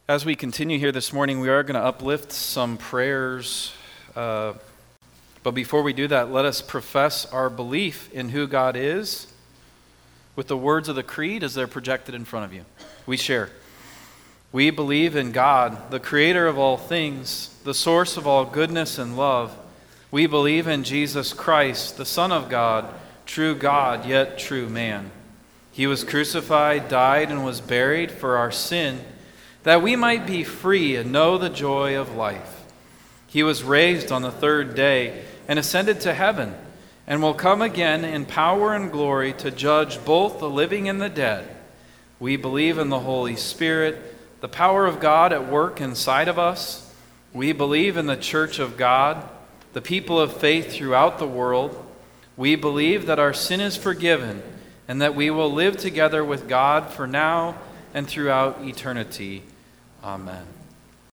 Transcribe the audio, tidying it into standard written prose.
As we continue here this morning, we are going to uplift some prayers. But before we do that, let us profess our belief in who God is with the words of the creed as they're projected in front of you. We share. We believe in God, the creator of all things, the source of all goodness and love. We believe in Jesus Christ, the Son of God, yet true man. He was crucified, died, and was buried for our sin, that we might be free and know the joy of life. He was raised on the third day and ascended to heaven, and will come again in power and glory to judge both the living and the dead. We believe in the Holy Spirit, the power of God at work inside of us. We believe in the Church of God, the people of faith throughout the world. We believe that our sin is forgiven and that we will live together with God for now and throughout eternity. Amen.